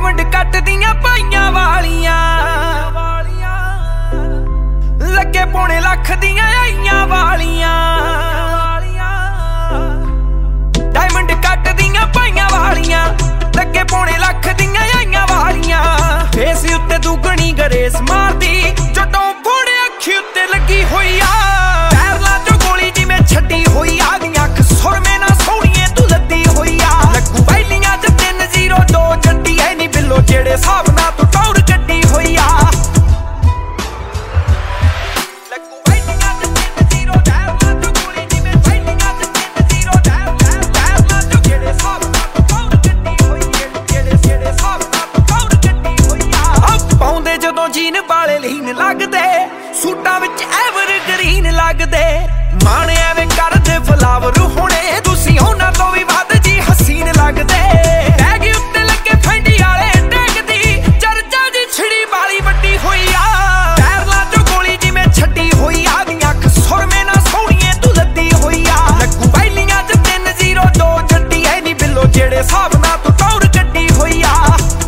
diamond cut दियां पाइयां वालियां लगे पौने लख दियां आइयां वालियां डायमंड कट दियां पाइयां वालियां लगे पौने लख दियां आइयां वालियां फेस उत्ते दुगनी गरेस मारदी जटों फोड़े अखी उत्ते लगी होई आ पैरला चो गोली जिवें छड्डी होई आ दी अख सुर में ना सोहणीए तू लद्दी होई आ लगू वैलियां च 302 जड्डी है नी बिल्लो जेड़े हिसाब नाल तू टौर कड्डी होई आ जीन वाले लीन लगदे सूटां विच एवर ग्रीन लगदे माण एवें करदे फ्लावर होणे तुसीं उन्हां तों भी वध जी हसीन लगदे बैग उत्ते लगे फैंडी वाले टैग दी चर्चा जी छिड़ी वाली वड्डी होई आ पैरलां चो गोली जिवें छड्डी होई आ दी अख सुर में ना सोहणीए तू लद्दी होई आ लगू वैलियां च 302 जड्डी ऐ नी बिल्लो जेड़े हिसाब नाल तू टौर कड्डी होई आ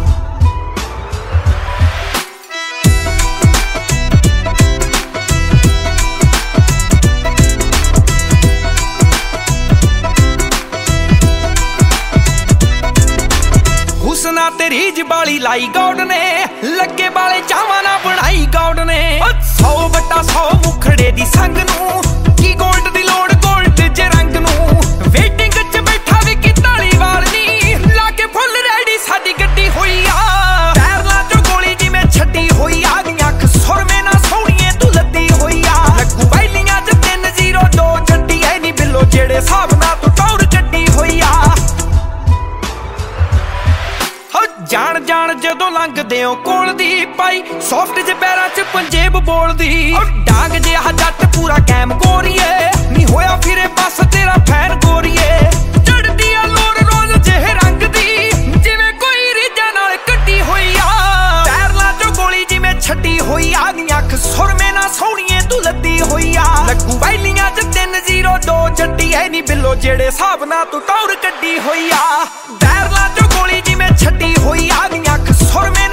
हुसना तेरी जबाली लाई गौड ने लगे वाले चावां ना बनाई गौड ने 100/100 मुखड़े दी संग नूं की गोल्ड दी लोड़ गोल्ड जे रंग नूं वेटिंग च बैठा वी की धालीवाल नी लाके फुल रेडी साडी गड्डी होई आ पैरलां चो गोली जिवें छड्डी होई आ दी अख सुर में ना सोहणीए तू लद्दी होई आ लगू वैलियां च 302 जड्डी ऐ नी बिल्लो जेड़े हिसाब नाल तू टौर कड्डी होई आ जान जान जदों लंघदे हो कोल दी पाई सॉफ्ट जे पैरां च पंजेब बोलदी डांग जिहा जट पूरा कैम गोरीए नी होया फिरे बस तेरा फैन गोरीए चढ़दी आ लोर रोज जेह रंग दी जिवें कोई रीझां नाल कड्डी होई आ पैरलां चो गोली जिवें छड्डी होई आ दी अख सुर में ना सोहणीए तू लद्दी होई आ लगू वैलियां च 302 जड्डी ऐ नी बिल्लो जेड़े हिसाब नाल तू टौर कड्डी होई आ पैरलां चो गोली जिवें छड्डी होई आ दी अख सुर में